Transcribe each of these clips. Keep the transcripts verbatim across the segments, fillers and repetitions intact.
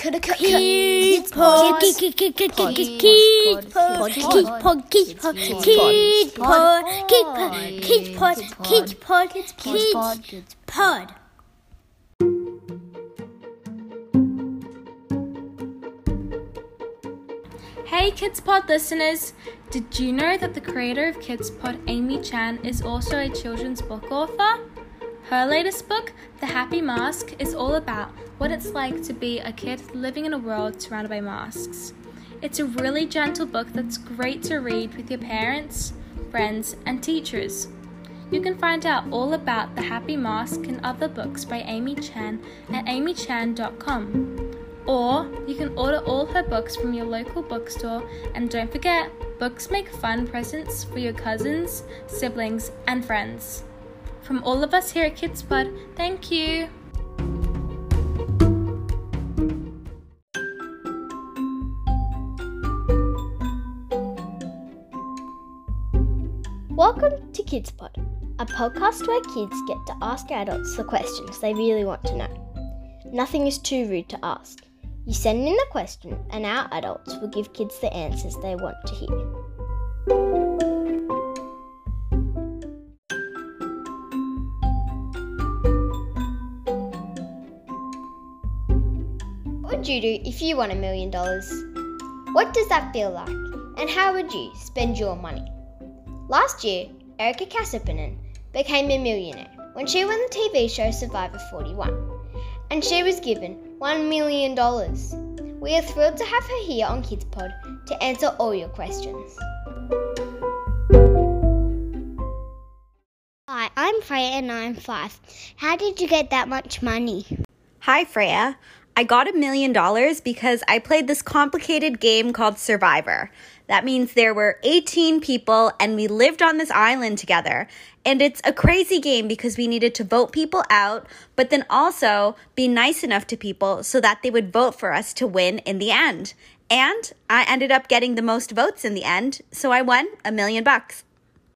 Kids Pod. Kids Pod. Kids Pod. Kids Pod. Kids Pod. Kids Pod. Kids Pod. Kids Pod. Kids Pod. Hey Kids Pod listeners! Did you know that the creator of Kids Pod, Amy Chan, is also a children's book author? Her latest book, The Happy Mask, is all about what it's like to be a kid living in a world surrounded by masks. It's a really gentle book that's great to read with your parents, friends, and teachers. You can find out all about The Happy Mask and other books by Amy Chan at amy chan dot com. Or you can order all her books from your local bookstore, and don't forget, books make fun presents for your cousins, siblings, and friends. From all of us here at Kids Pod, thank you! Welcome to Kids Pod, a podcast where kids get to ask adults the questions they really want to know. Nothing is too rude to ask. You send in the question and our adults will give kids the answers they want to hear. What would you do if you won a million dollars? What does that feel like? And how would you spend your money? Last year, Erica Kasapanen became a millionaire when she won the T V show Survivor forty-one. And she was given one million dollars. We are thrilled to have her here on Kids Pod to answer all your questions. Hi, I'm Freya and I'm five. How did you get that much money? Hi, Freya. I got a million dollars because I played this complicated game called Survivor. That means there were eighteen people and we lived on this island together. And it's a crazy game because we needed to vote people out, but then also be nice enough to people so that they would vote for us to win in the end. And I ended up getting the most votes in the end, so I won a million bucks.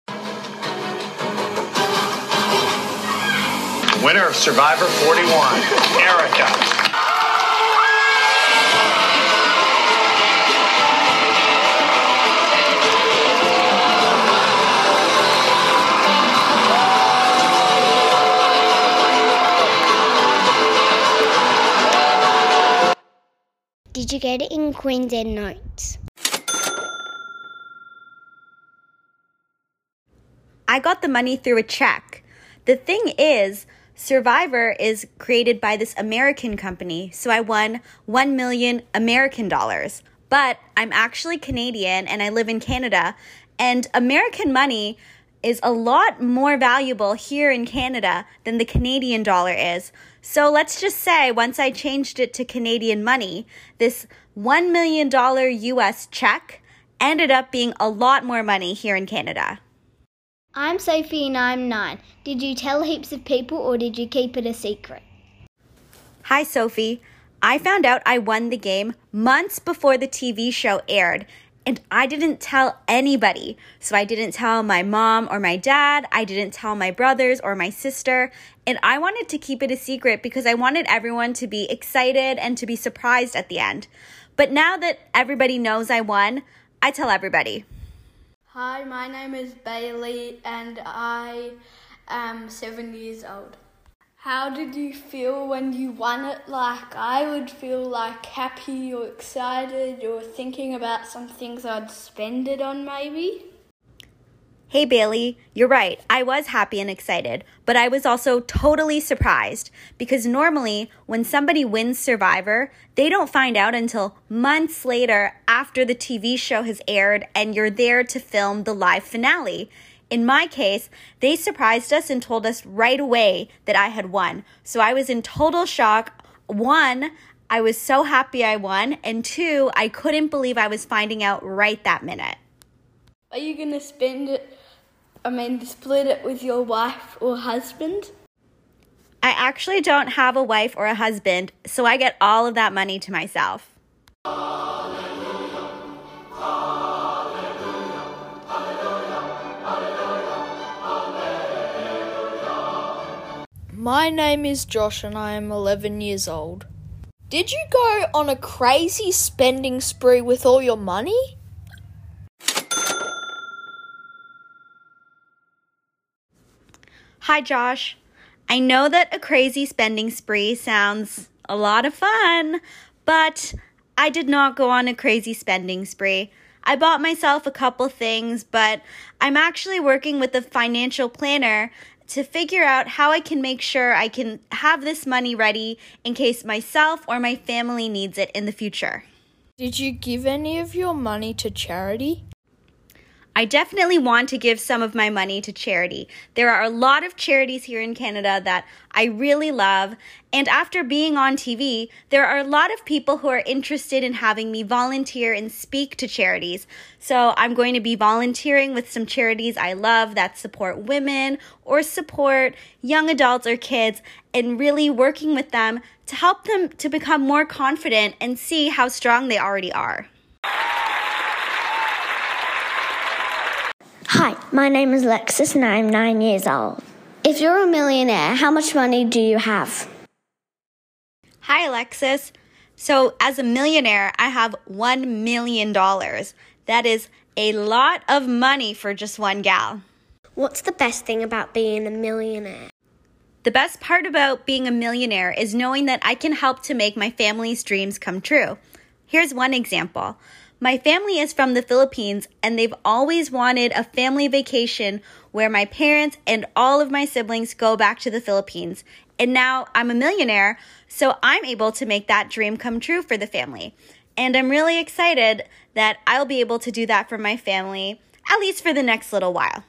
Winner of Survivor forty-one, Erica. Did you get it in Queen's End notes? I got the money through a check. The thing is, Survivor is created by this American company, so I won one million American dollars. But I'm actually Canadian and I live in Canada, and American money is a lot more valuable here in Canada than the Canadian dollar is. So let's just say once I changed it to Canadian money, this one million dollars U S check ended up being a lot more money here in Canada. I'm Sophie and I'm nine. Did you tell heaps of people or did you keep it a secret? Hi, Sophie. I found out I won the game months before the T V show aired. And I didn't tell anybody. So I didn't tell my mom or my dad. I didn't tell my brothers or my sister. And I wanted to keep it a secret because I wanted everyone to be excited and to be surprised at the end. But now that everybody knows I won, I tell everybody. Hi, my name is Bailey and I am seven years old. How did you feel when you won it? Like, I would feel like happy or excited or thinking about some things I'd spend it on maybe. Hey Bailey, you're right. I was happy and excited, but I was also totally surprised because normally when somebody wins Survivor, they don't find out until months later after the T V show has aired and you're there to film the live finale. In my case, they surprised us and told us right away that I had won. So I was in total shock. One, I was so happy I won. And two, I couldn't believe I was finding out right that minute. Are you going to spend it, I mean, split it with your wife or husband? I actually don't have a wife or a husband, so I get all of that money to myself. My name is Josh and I am eleven years old. Did you go on a crazy spending spree with all your money? Hi, Josh. I know that a crazy spending spree sounds a lot of fun, but I did not go on a crazy spending spree. I bought myself a couple things, but I'm actually working with a financial planner to figure out how I can make sure I can have this money ready in case myself or my family needs it in the future. Did you give any of your money to charity? I definitely want to give some of my money to charity. There are a lot of charities here in Canada that I really love, and after being on T V, there are a lot of people who are interested in having me volunteer and speak to charities. So I'm going to be volunteering with some charities I love that support women or support young adults or kids, and really working with them to help them to become more confident and see how strong they already are. Hi, my name is Lexus and I'm nine years old. If you're a millionaire, how much money do you have? Hi, Alexis. So as a millionaire, I have one million dollars. That is a lot of money for just one gal. What's the best thing about being a millionaire? The best part about being a millionaire is knowing that I can help to make my family's dreams come true. Here's one example. My family is from the Philippines, and they've always wanted a family vacation where my parents and all of my siblings go back to the Philippines. And now I'm a millionaire, so I'm able to make that dream come true for the family. And I'm really excited that I'll be able to do that for my family, at least for the next little while.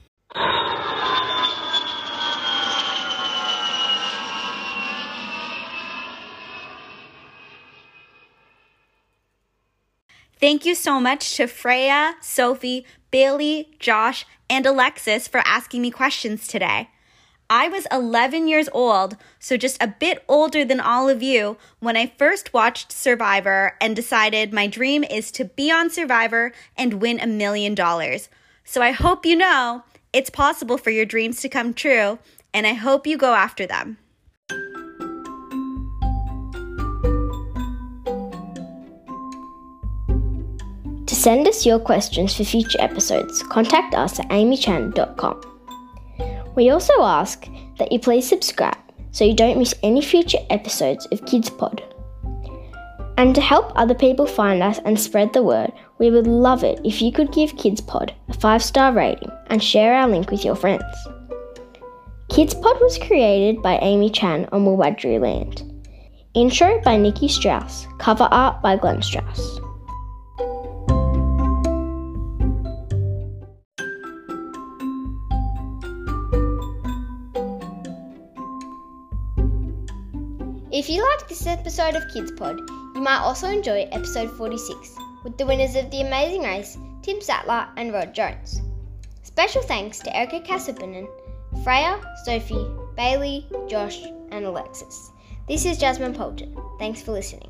Thank you so much to Freya, Sophie, Bailey, Josh, and Alexis for asking me questions today. I was eleven years old, so just a bit older than all of you, when I first watched Survivor and decided my dream is to be on Survivor and win a million dollars. So I hope you know it's possible for your dreams to come true, and I hope you go after them. To send us your questions for future episodes, contact us at amy chan dot com. We also ask that you please subscribe so you don't miss any future episodes of Kids Pod. And to help other people find us and spread the word, we would love it if you could give Kids Pod a five-star rating and share our link with your friends. Kids Pod was created by Amy Chan on Wiradjuri land. Intro by Nikki Strauss, cover art by Glenn Strauss. If you liked this episode of Kids Pod, you might also enjoy episode forty-six with the winners of The Amazing Race, Tim Sattler and Rod Jones. Special thanks to Erica Kassapanen, Freya, Sophie, Bailey, Josh and Alexis. This is Jasmine Poulton. Thanks for listening.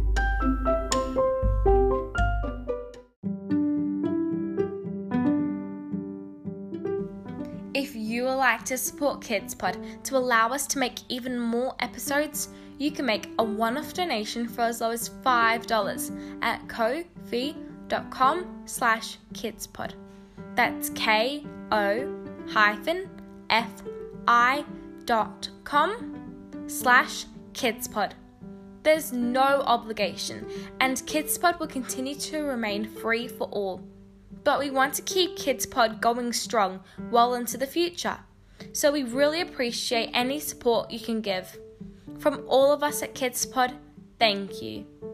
If you would like to support Kids Pod to allow us to make even more episodes, you can make a one-off donation for as low as five dollars at ko-fi dot com slash kidspod. That's K O hyphen F I dot com slash kidspod. There's no obligation, and KidsPod will continue to remain free for all. But we want to keep KidsPod going strong well into the future, so we really appreciate any support you can give. From all of us at KidsPod, thank you.